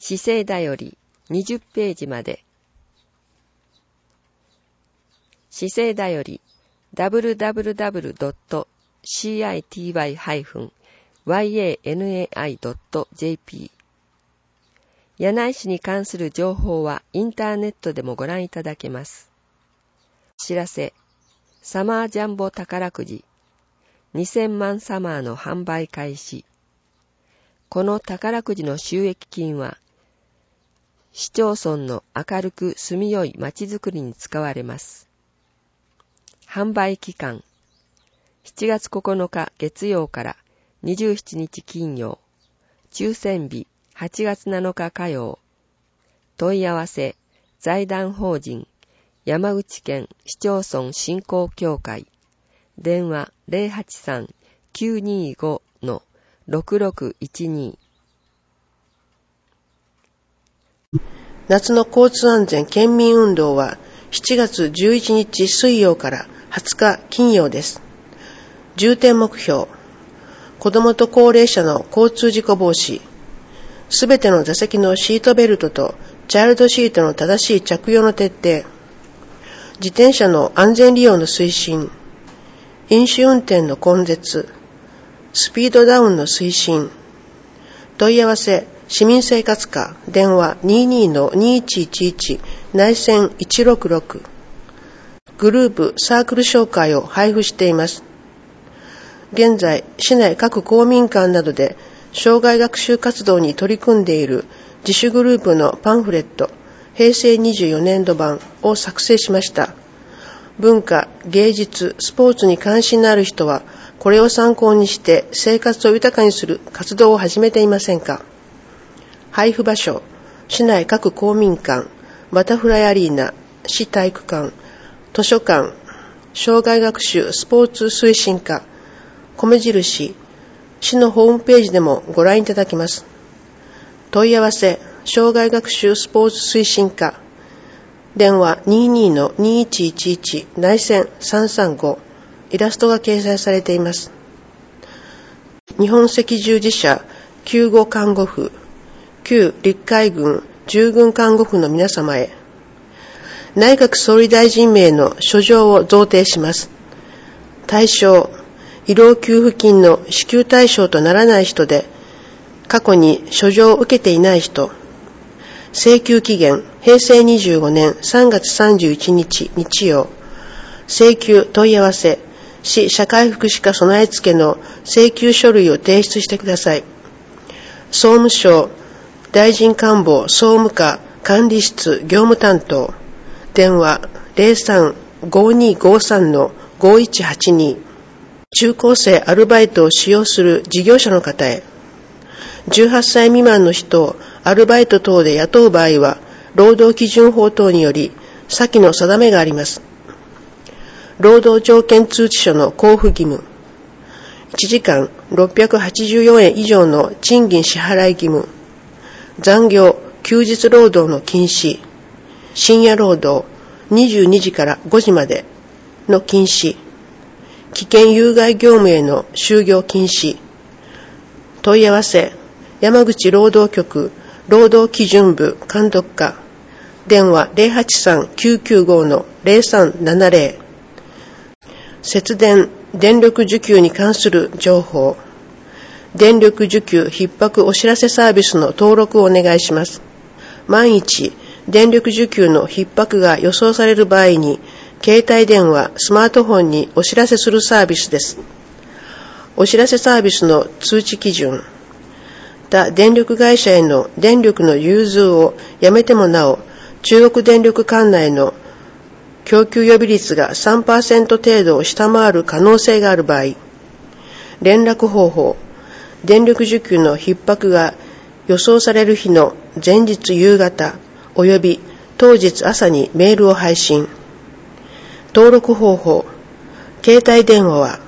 姿勢だより20ページまで。姿勢だより www.city-yanai.jp。 柳井市に関する情報はインターネットでもご覧いただけます。お知らせ、サマージャンボ宝くじ2000万サマーの販売開始。この宝くじの収益金は市町村の明るく住みよいまちづくりに使われます。販売期間7月9日月曜から27日金曜、抽選日8月7日火曜。問い合わせ、財団法人山口県市町村振興協会、電話 083-925-6612。 夏の交通安全県民運動は7月11日水曜から20日金曜です。重点目標、子どもと高齢者の交通事故防止、すべての座席のシートベルトとチャイルドシートの正しい着用の徹底、自転車の安全利用の推進、飲酒運転の根絶、スピードダウンの推進。問い合わせ、市民生活課、電話 22-2111 内線166。グループサークル紹介を配布しています。現在、市内各公民館などで障害学習活動に取り組んでいる自主グループのパンフレット、平成24年度版を作成しました。文化、芸術、スポーツに関心のある人は、これを参考にして生活を豊かにする活動を始めていませんか。配布場所、市内各公民館、バタフライアリーナ、市体育館、図書館、障害学習スポーツ推進課、米印、市のホームページでもご覧いただけます。問い合わせ、障害学習スポーツ推進課、電話 22-2111 内線335。イラストが掲載されています。日本赤十字社救護看護婦、旧陸海軍従軍看護婦の皆様へ、内閣総理大臣名の書状を贈呈します。対象、医療給付金の支給対象とならない人で、過去に書状を受けていない人、請求期限、平成25年3月31日日曜、請求問い合わせ、市社会福祉課備え付けの請求書類を提出してください。総務省大臣官房総務課管理室業務担当、電話 03-5253-5182。中高生アルバイトを使用する事業者の方へ、18歳未満の人をアルバイト等で雇う場合は、労働基準法等により先の定めがあります。労働条件通知書の交付義務、1時間684円以上の賃金支払い義務、残業、休日労働の禁止、深夜労働22時から5時までの禁止、危険有害業務への就業禁止。問い合わせ、山口労働局労働基準部監督課、電話 083-995-0370。節電、電力需給に関する情報、電力需給逼迫お知らせサービスの登録をお願いします。万一、電力需給の逼迫が予想される場合に、携帯電話、スマートフォンにお知らせするサービスです。お知らせサービスの通知基準、他電力会社への電力の融通をやめてもなお、中国電力管内の供給予備率が 3% 程度を下回る可能性がある場合、連絡方法、電力需給の逼迫が予想される日の前日夕方及び当日朝にメールを配信。登録方法、携帯電話は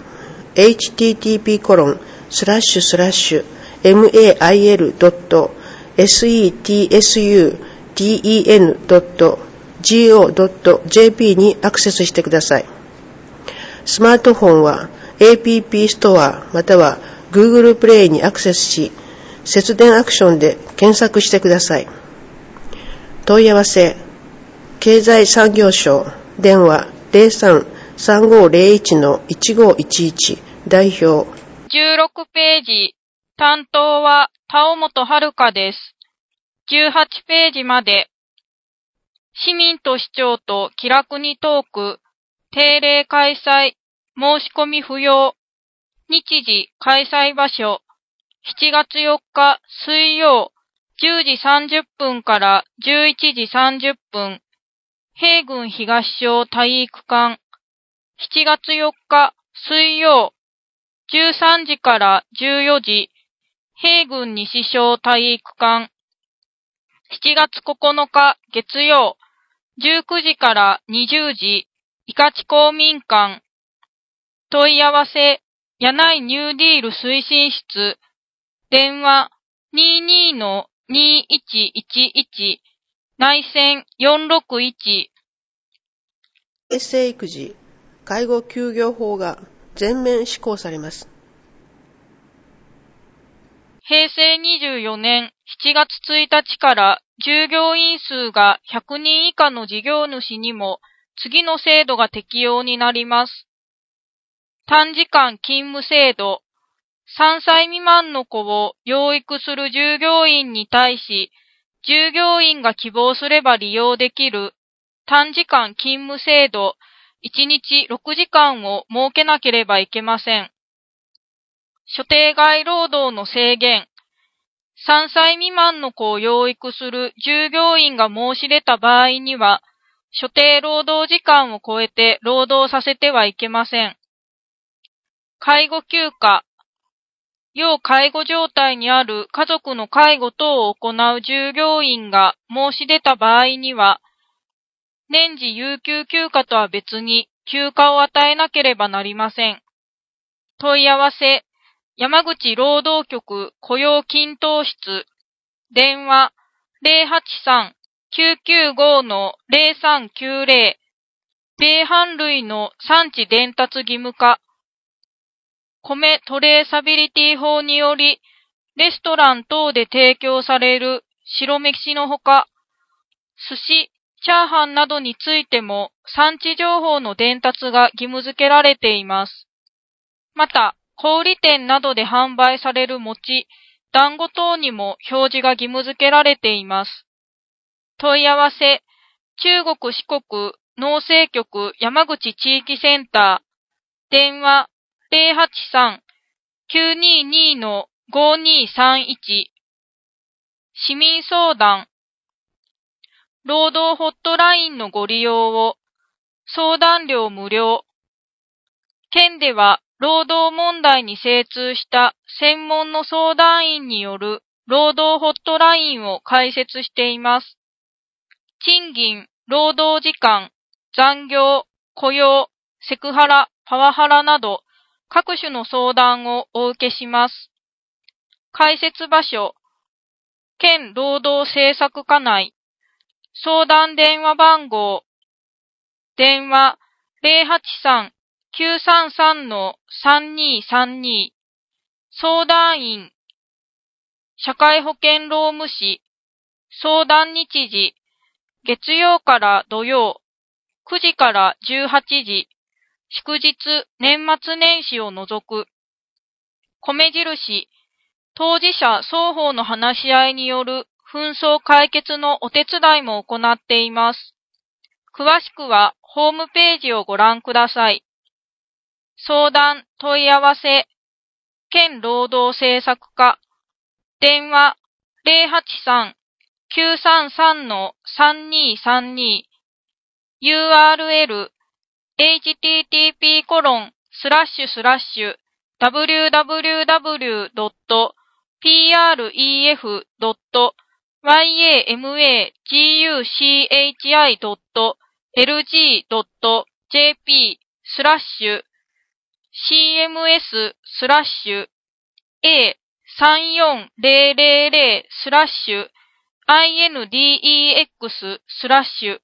http://mail.setsuden.go.jp にアクセスしてください。スマートフォンは App ストアまたは Google プレイにアクセスし、 節電アクションで検索してください。問い合わせ、経済産業省、電話 03-3501-1511 代表。 16ページ、担当は田尾本遥です。18ページまで。市民と市長と気楽にトーク、定例開催、申し込み不要、日時開催場所、7月4日水曜10時30分から11時30分、平郡東小体育館、7月4日水曜13時から14時、平郡西小体育館、7月9日月曜19時から20時、伊香地公民館。問い合わせ、柳井ニューディール推進室。電話、22-2111、内線461。 衛生育児、介護休業法が全面施行されます。 平成24年7月1日から従業員数が100人以下の事業主にも次の制度が適用になります。短時間勤務制度。3歳未満の子を養育する従業員に対し、従業員が希望すれば利用できる短時間勤務制度1日6時間を設けなければいけません。所定外労働の制限。3歳未満の子を養育する従業員が申し出た場合には、所定労働時間を超えて労働させてはいけません。介護休暇。要介護状態にある家族の介護等を行う従業員が申し出た場合には、年次有給休暇とは別に休暇を与えなければなりません。問い合わせ、山口労働局雇用均等室。電話、083-995-0390。米飯類の産地伝達義務化。米トレーサビリティ法により、レストラン等で提供される白飯のほか、寿司、チャーハンなどについても産地情報の伝達が義務付けられています。また、小売店などで販売される餅、団子等にも表示が義務付けられています。問い合わせ、中国四国農政局山口地域センター。電話、083-922-5231。市民相談。労働ホットラインのご利用を。相談料無料。県では労働問題に精通した専門の相談員による労働ホットラインを開設しています。賃金、労働時間、残業、雇用、セクハラ、パワハラなど各種の相談をお受けします。開設場所、県労働政策課内。相談電話番号。電話083-933-3232。相談員。社会保険労務士。相談日時。月曜から土曜。9時から18時。祝日、年末年始を除く。米印。当事者双方の話し合いによる紛争解決のお手伝いも行っています。詳しくはホームページをご覧ください。相談、問い合わせ、県労働政策課。電話083-933-3232。URL www.prufd.prjp/cms/a3400/index/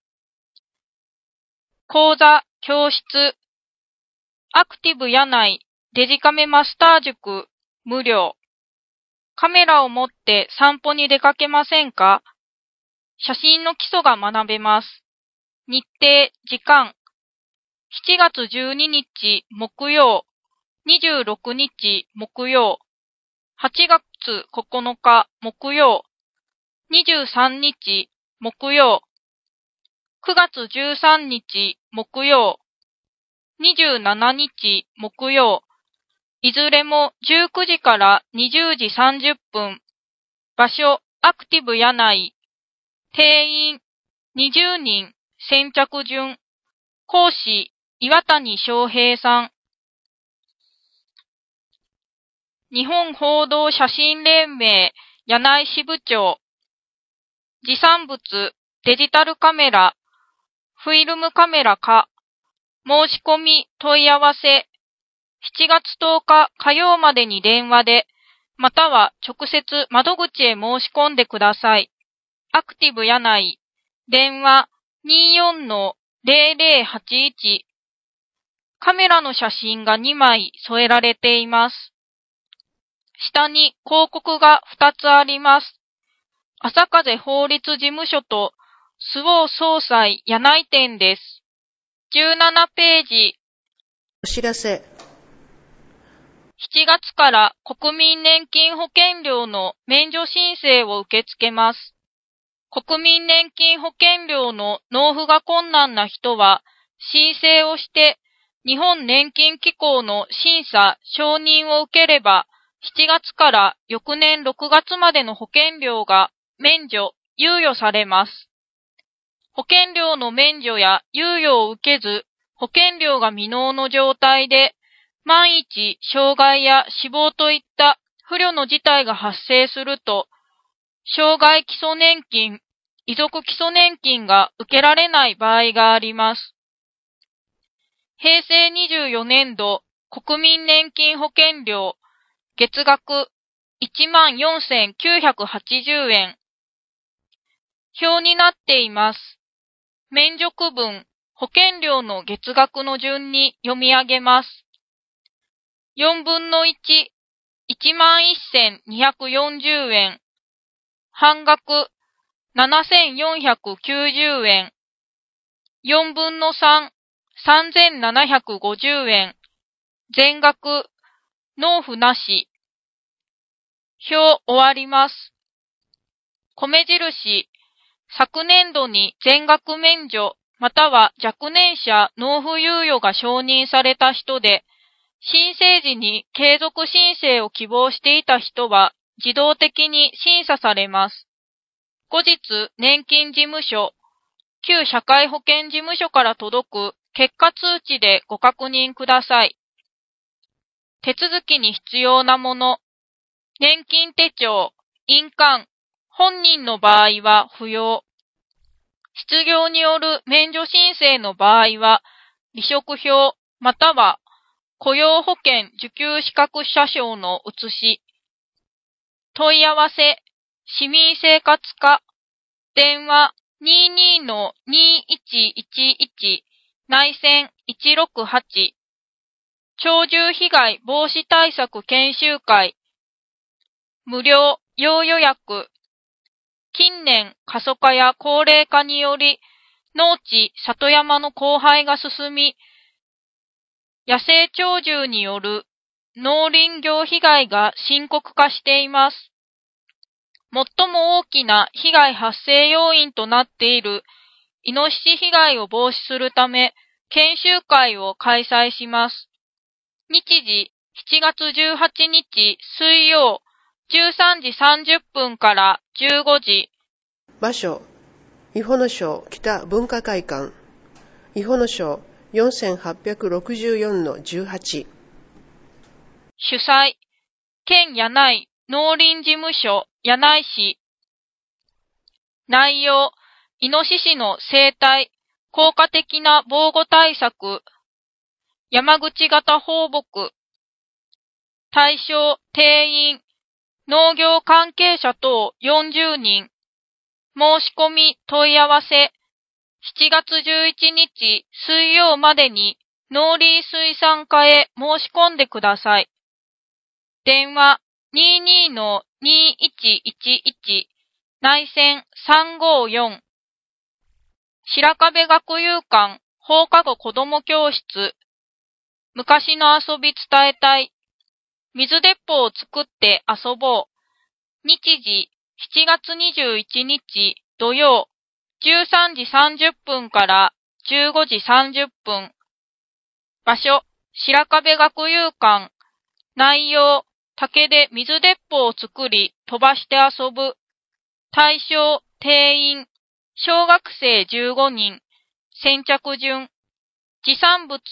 講座、教室、アクティブ柳井デジカメマスター塾、無料。 カメラを持って散歩に出かけませんか？写真の基礎が学べます。日程、時間。7月12日木曜、26日木曜、8月9日木曜、23日木曜、9月13日木曜、27日木曜、いずれも19時から20時30分。場所、アクティブ柳井。定員、20人。先着順。講師、岩谷翔平さん。日本報道写真連盟、柳井支部長。持参物、デジタルカメラ、フィルムカメラか。申し込み、問い合わせ。7月10日火曜までに電話で、または直接窓口へ申し込んでください。アクティブ柳井。電話 24-0081。カメラの写真が2枚添えられています。下に広告が2つあります。朝風法律事務所と周防総裁柳井店です。17ページ。 お知らせ。 7月から国民年金保険料の免除申請を受け付けます。国民年金保険料の納付が困難な人は、申請をして日本年金機構の審査・承認を受ければ、7月から翌年6月までの保険料が免除・猶予されます。保険料の免除や猶予を受けず、保険料が未納の状態で、万一障害や死亡といった不慮の事態が発生すると、障害基礎年金、遺族基礎年金が受けられない場合があります。平成24年度国民年金保険料月額 14,980 円。表になっています。免除区分、保険料の月額の順に読み上げます。4分の1、11,240 円。半額、7,490 円。4分の3、3,750 円。全額、納付なし。表終わります。米印、昨年度に全額免除または若年者納付猶予が承認された人で、申請時に継続申請を希望していた人は自動的に審査されます。後日、年金事務所、旧社会保険事務所から届く結果通知でご確認ください。手続きに必要なもの、年金手帳、印鑑、本人の場合は不要。失業による免除申請の場合は、離職票または雇用保険受給資格者証の写し。問い合わせ、市民生活課、電話 22-2111 内線168。鳥獣被害防止対策研修会。無料要予約。近年過疎化や高齢化により農地里山の荒廃が進み、野生鳥獣による農林業被害が深刻化しています。最も大きな被害発生要因となっているイノシシ被害を防止するため研修会を開催します。日時7月18日水曜13時30分から15時。 場所、伊保野省北文化会館、伊保野省 4864-18。 主催、県柳井農林事務所柳井市。内容、イノシシの生態、効果的な防護対策、山口型放牧。対象、定員、農業関係者等40人。申し込み問い合わせ、7月11日水曜までに農林水産課へ申し込んでください。電話 22-2111内線354白壁学友館放課後子ども教室昔の遊び伝えたい水鉄砲を作って遊ぼう日時7月21日土曜13時30分から15時30分場所白壁学友館内容竹で水鉄砲を作り飛ばして遊ぶ対象定員小学生15人先着順持参物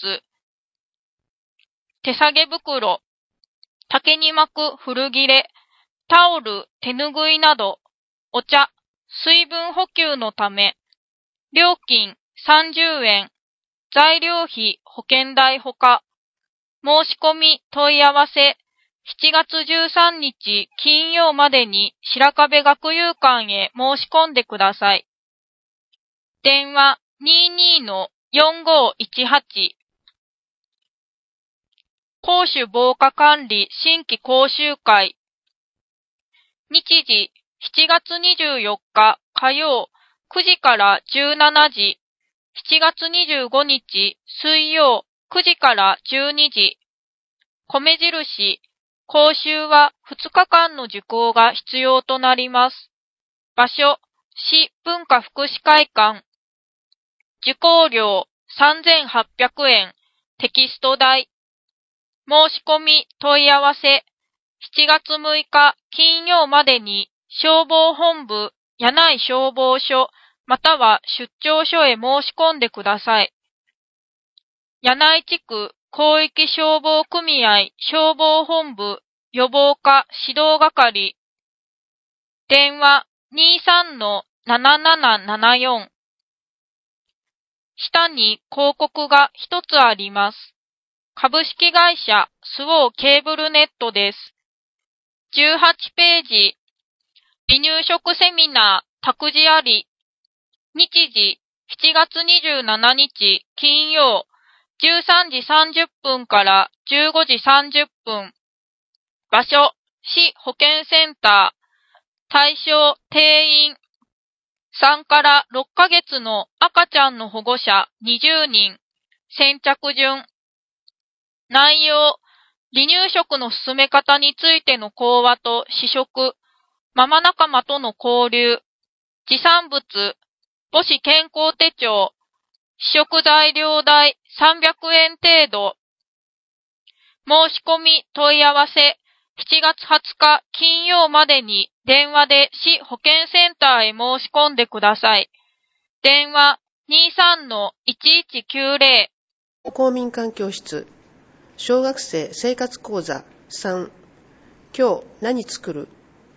手提げ袋竹に巻く古切れタオル手ぬぐいなどお茶水分補給のため料金30円材料費保険代ほか申し込み問い合わせ7月13日金曜までに白壁学友館へ申し込んでください。電話 22-4518 公主防火管理新規講習会日時7月24日火曜9時から17時7月25日水曜9時から12時米印講習は2日間の受講が必要となります。場所、市文化福祉会館。受講料3800円。テキスト代。申し込み問い合わせ。7月6日金曜までに消防本部柳井消防署または出張所へ申し込んでください。柳井地区広域消防組合消防本部予防課指導係電話 23-7774 下に広告が一つあります。株式会社スウォーケーブルネットです。18ページ離乳食セミナー託児あり日時7月27日金曜13時30分から15時30分。場所、市保健センター。対象、定員。3から6ヶ月の赤ちゃんの保護者20人。先着順。内容、離乳食の進め方についての講話と試食。ママ仲間との交流。持参物。母子健康手帳。試食材料代300円程度。申し込み問い合わせ7月20日金曜までに電話で市保健センターへ申し込んでください。電話 23-1190 公民館教室小学生生活講座3今日何作る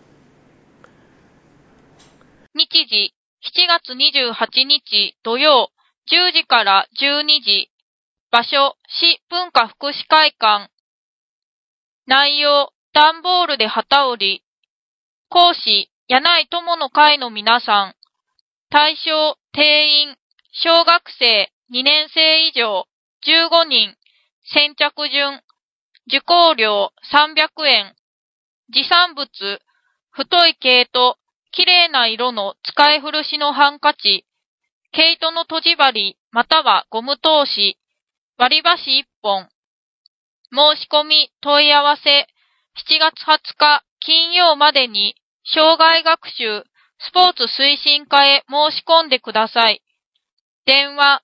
日時7月28日土曜10時から12時場所市文化福祉会館内容段ボールで旗織り講師柳井友の会の皆さん対象定員小学生2年生以上15人先着順受講料300円持参物太い毛糸きれいな色の使い古しのハンカチ毛糸のとじ針またはゴム通し割り箸1本申し込み問い合わせ7月20日金曜までに障害学習スポーツ推進課へ申し込んでください。電話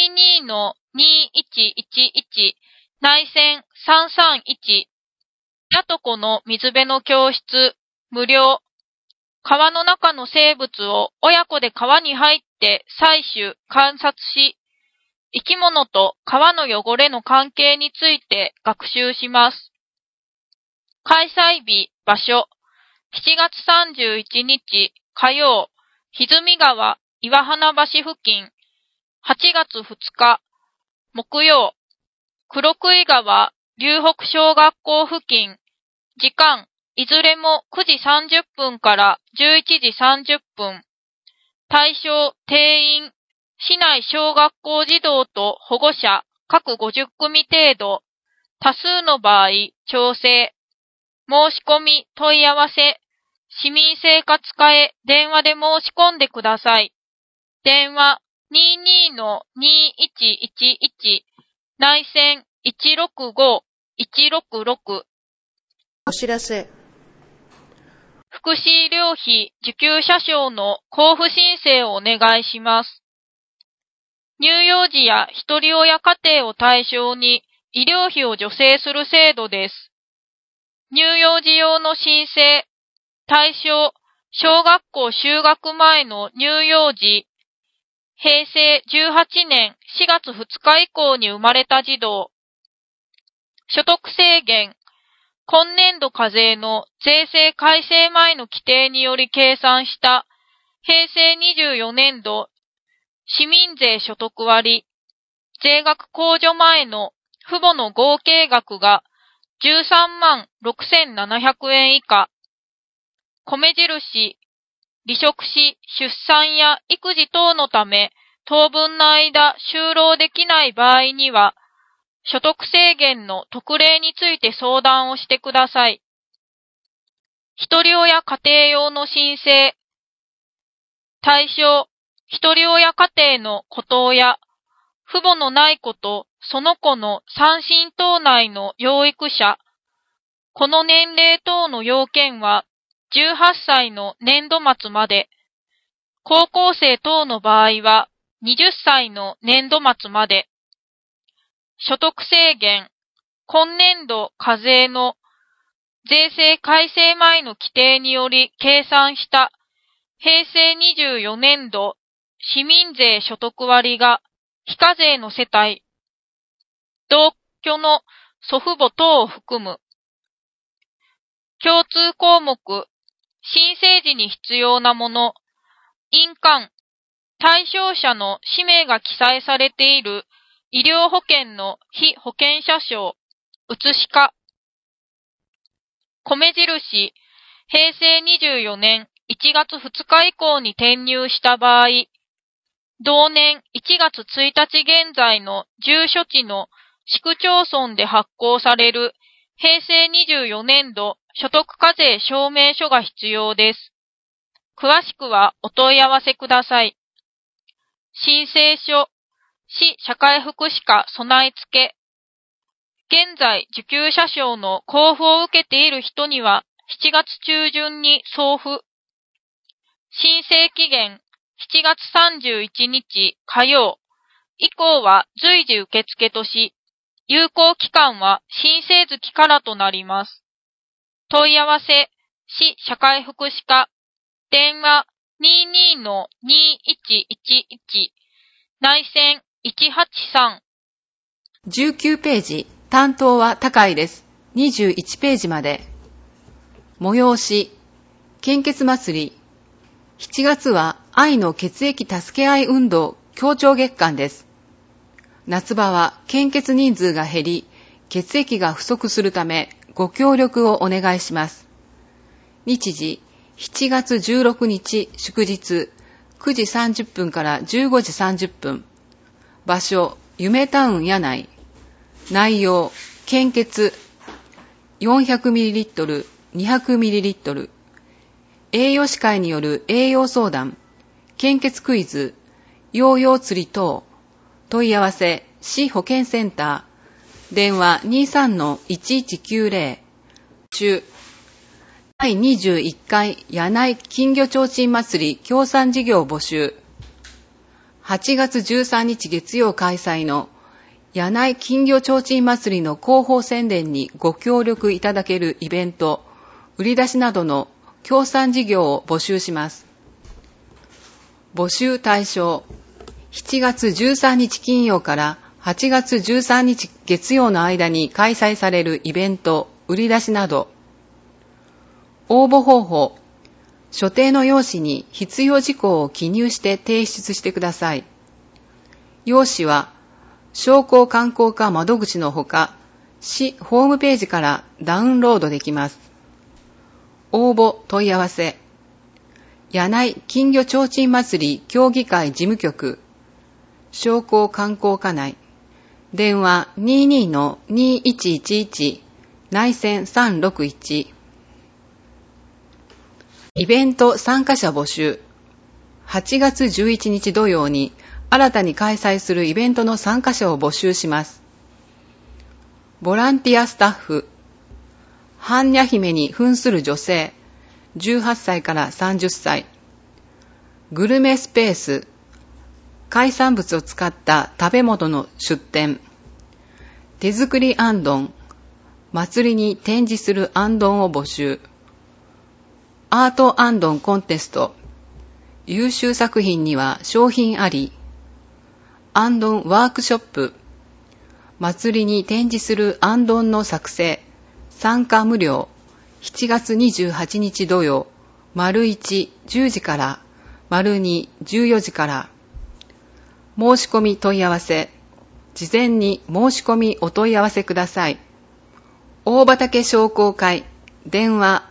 22-2111 内線331やとこの水辺の教室無料川の中の生物を親子で川に入って採取観察し生き物と川の汚れの関係について学習します。開催日、場所、7月31日火曜、歪川岩鼻橋付近、8月2日木曜、黒杭川龍北小学校付近、時間、いずれも9時30分から11時30分。対象、定員、市内小学校児童と保護者各50組程度。多数の場合、調整。 申し込み、問い合わせ、市民生活課へ電話で申し込んでください。電話 22-2111 内線 165-166。 お知らせ。 福祉医療費受給者証の交付申請をお願いします。乳幼児やひとり親家庭を対象に医療費を助成する制度です。乳幼児用の申請、対象、小学校就学前の乳幼児、平成18年4月2日以降に生まれた児童、所得制限、今年度課税の税制改正前の規定により計算した平成24年度市民税所得割、税額控除前の父母の合計額が13万6700円以下、米印、離職し出産や育児等のため当分の間就労できない場合には、所得制限の特例について相談をしてください。ひとり親家庭用の申請、対象、ひとり親家庭の子等や、父母のない子とその子の3親等内の養育者、この年齢等の要件は18歳の年度末まで、高校生等の場合は20歳の年度末まで、所得制限、今年度課税の税制改正前の規定により計算した平成24年度市民税所得割が非課税の世帯、同居の祖父母等を含む。共通項目、申請時に必要なもの、印鑑、対象者の氏名が記載されている医療保険の被保険者証、写しか。米印、平成24年1月2日以降に転入した場合、同年1月1日現在の住所地の市区町村で発行される平成24年度所得課税証明書が必要です。詳しくはお問い合わせください。申請書、市社会福祉課備え付け。現在受給者証の交付を受けている人には7月中旬に送付。申請期限7月31日火曜以降は随時受付とし、有効期間は申請月からとなります。問い合わせ、市社会福祉課、電話 22-2111 内線183。 19ページ、担当は高いです。21ページまで。催し、献血祭り。7月は愛の血液助け合い運動協調月間です。夏場は献血人数が減り、血液が不足するためご協力をお願いします。日時、7月16日祝日9時30分から15時30分。場所、夢タウン柳井。内容、献血 400ml、200ml。栄養士会による栄養相談、献血クイズ、ヨーヨー釣り等。問い合わせ、市保健センター。電話 23-1190。中。第21回柳井金魚提灯祭り協賛事業募集。8月13日月曜開催の柳井金魚提灯祭りの広報宣伝にご協力いただけるイベント、売り出しなどの協賛事業を募集します。募集対象、7月13日金曜から8月13日月曜の間に開催されるイベント、売り出しなど。応募方法、所定の用紙に必要事項を記入して提出してください。用紙は、商工観光課窓口のほか、市ホームページからダウンロードできます。応募問い合わせ、柳井金魚提灯祭り協議会事務局、商工観光課内、電話 22-2111 内線361。 イベント参加者募集。8月11日土曜に新たに開催するイベントの参加者を募集します。ボランティアスタッフ。般若姫に扮する女性。18歳から30歳。グルメスペース。海産物を使った食べ物の出店。手作りあんどん。祭りに展示するあんどんを募集。アートあんどんコンテスト。優秀作品には商品あり。あんどんワークショップ。祭りに展示するあんどんの作成。参加無料。7月28日土曜。丸1、10時から。丸2、14時から。申し込み問い合わせ。事前に申し込みお問い合わせください。大畑商工会。電話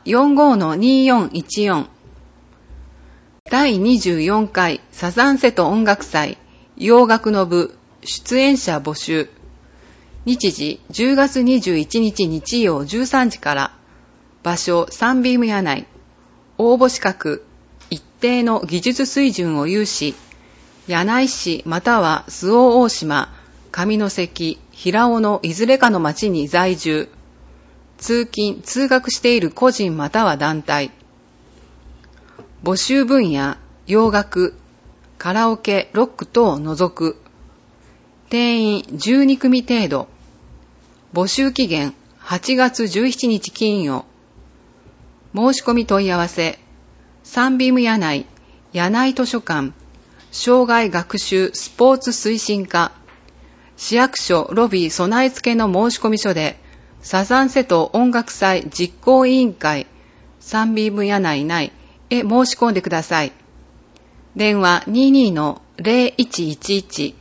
45-2414。第24回サザンセト音楽祭洋楽の部出演者募集。日時10月21日日曜13時から。場所サンビーム屋内。応募資格一定の技術水準を有し、柳井市または周防大島、上関、平尾のいずれかの町に在住。通勤・通学している個人または団体。募集分野、洋楽、カラオケ、ロック等を除く。定員12組程度。募集期限8月17日金曜。申し込み問い合わせ。サンビーム屋内、柳井図書館、障害学習スポーツ推進課。市役所ロビー備え付けの申し込み書で、サザンセト音楽祭実行委員会、サンビーム屋内内へ申し込んでください。電話 22-0111。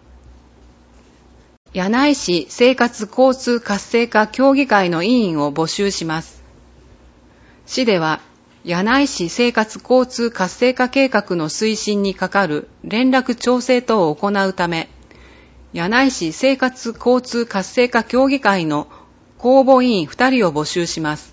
柳井市生活交通活性化協議会の委員を募集します。市では、柳井市生活交通活性化計画の推進に係る連絡調整等を行うため、柳井市生活交通活性化協議会の公募委員2人を募集します。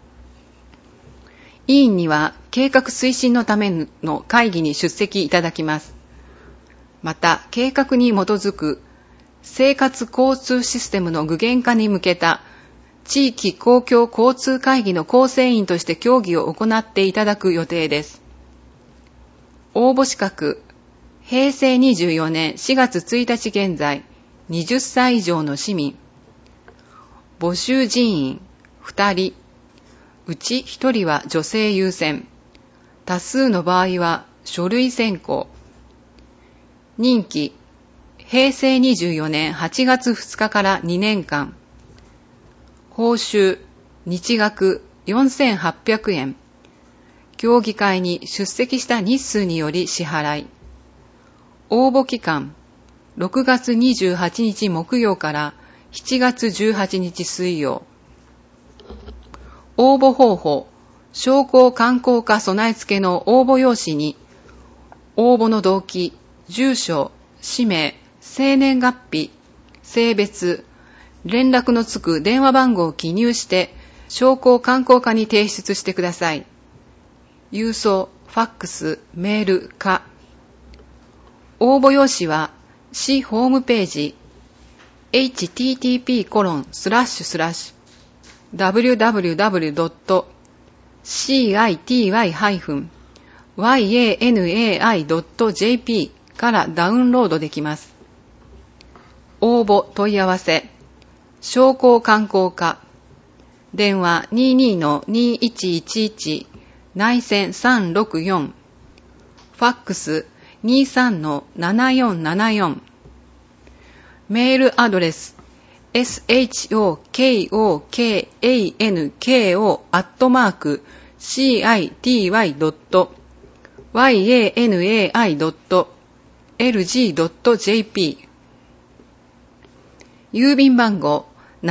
委員には計画推進のための会議に出席いただきます。また、計画に基づく生活交通システムの具現化に向けた地域公共交通会議の構成員として協議を行っていただく予定です。応募資格、平成24年4月1日現在、20歳以上の市民。募集人員、2人。うち1人は女性優先。多数の場合は書類選考。任期、平成24年8月2日から2年間。報酬、日額4800円。協議会に出席した日数により支払い。応募期間、6月28日木曜から7月18日水曜。応募方法、商工観光課備え付けの応募用紙に、応募の動機、住所、氏名、生年月日、性別、連絡のつく電話番号を記入して、商工観光課に提出してください。郵送、ファックス、メール、課。応募用紙は、市ホームページ、http://www.city-yanai.jp からダウンロードできます。応募問い合わせ、商工観光課、電話 22-2111 内線364、ファックス 23-7474、メールアドレス shoko.city.yanai.lg.jp 郵便番号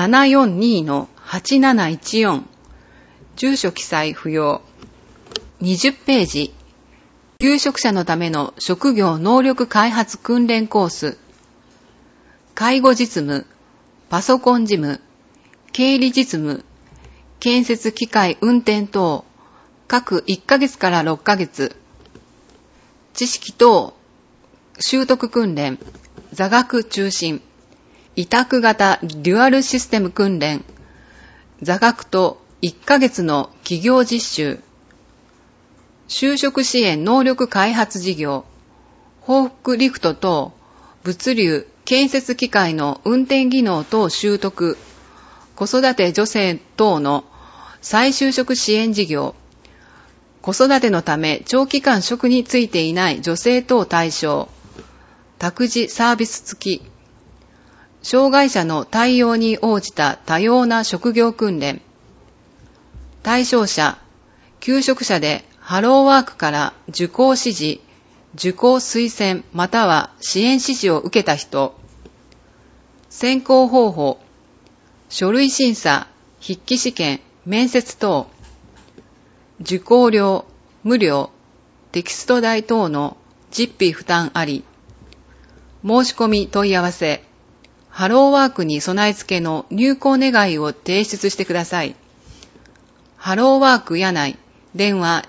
742-8714 住所記載不要。20ページ求職者のための職業能力開発訓練コース。介護実務、パソコン事務、経理実務、建設機械運転等、 各1ヶ月から6ヶ月。知識等習得訓練、座学中心。委託型デュアルシステム訓練。座学と1ヶ月の企業実習。就職支援能力開発事業。報復リフト等、物流、建設機械の運転技能等習得。子育て女性等の再就職支援事業。子育てのため長期間職に就いていない女性等対象。託児サービス付き。障害者の対応に応じた多様な職業訓練。対象者、求職者でハローワークから受講指示、受講推薦または支援指示を受けた人。選考方法、書類審査、筆記試験、面接等。受講料、無料、テキスト代等の実費負担あり。申し込み問い合わせ。ハローワークに備え付けの入校願を提出してください。ハローワーク柳井、電話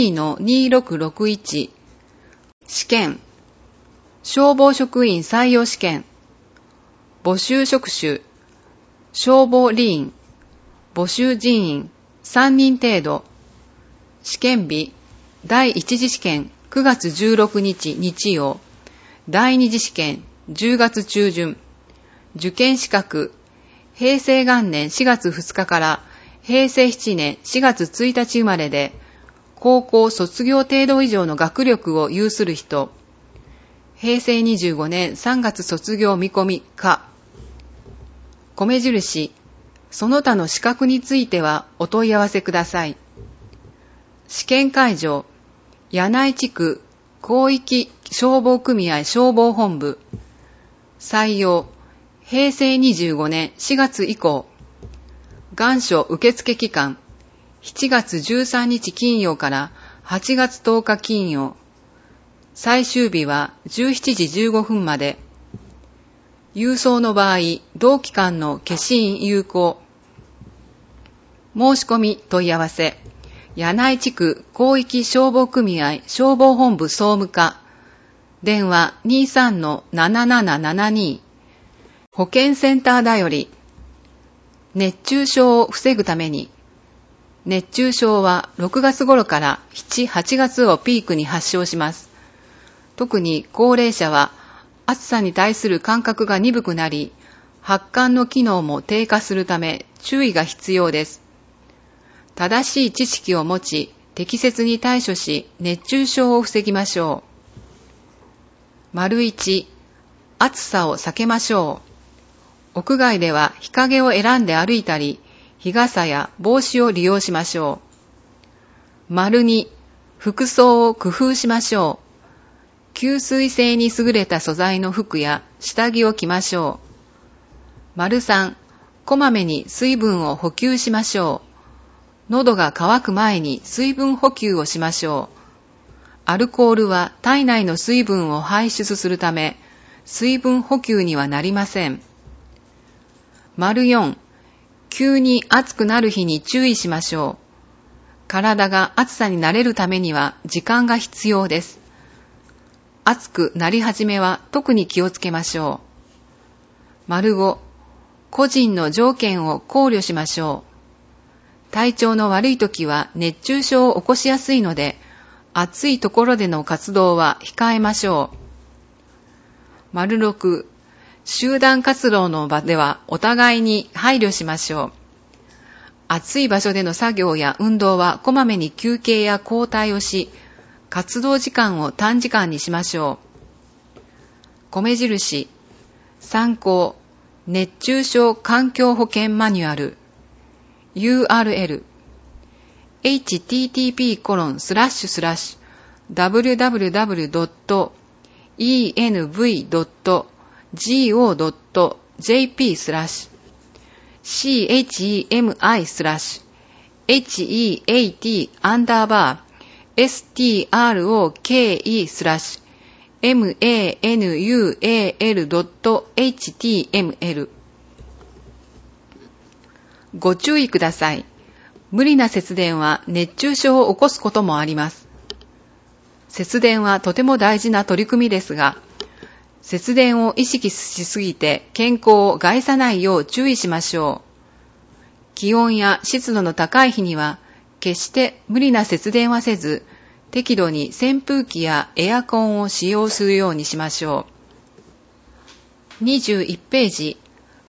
22-2661。試験。消防職員採用試験。募集職種。消防理員。募集人員3人程度。試験日。第1次試験9月16日日曜。第2次試験10月中旬。受験資格。平成元年4月2日から平成7年4月1日生まれで、高校卒業程度以上の学力を有する人。平成25年3月卒業見込みか。米印。その他の資格についてはお問い合わせください。試験会場。柳井地区広域消防組合消防本部。採用。平成25年4月以降。願書受付期間。7月13日金曜から8月10日金曜。最終日は17時15分まで。郵送の場合、同期間の消印有効。申し込み問い合わせ。柳井地区広域消防組合消防本部総務課。電話 23-7772。保健センターだより。熱中症を防ぐために。熱中症は6月頃から7、8月をピークに発症します。特に高齢者は暑さに対する感覚が鈍くなり、発汗の機能も低下するため注意が必要です。正しい知識を持ち、適切に対処し、熱中症を防ぎましょう。1、暑さを避けましょう。屋外では日陰を選んで歩いたり、日傘や帽子を利用しましょう。2、服装を工夫しましょう。吸水性に優れた素材の服や下着を着ましょう。3、こまめに水分を補給しましょう。喉が渇く前に水分補給をしましょう。アルコールは体内の水分を排出するため、水分補給にはなりません。4、急に暑くなる日に注意しましょう。体が暑さに慣れるためには時間が必要です。暑くなり始めは特に気をつけましょう。5、個人の条件を考慮しましょう。体調の悪い時は熱中症を起こしやすいので、暑いところでの活動は控えましょう。6、集団活動の場ではお互いに配慮しましょう。暑い場所での作業や運動はこまめに休憩や交代をし、活動時間を短時間にしましょう。米印、参考、熱中症環境保険マニュアル。URL、http://www.heat_stroke.jp/CHEMI/heat_manual.html ご注意ください。 無理な節電は熱中症を起こすこともあります。節電はとても大事な取り組みですが、節電を意識しすぎて健康を害さないよう注意しましょう。気温や湿度の高い日には、決して無理な節電はせず、適度に扇風機やエアコンを使用するようにしましょう。21ページ、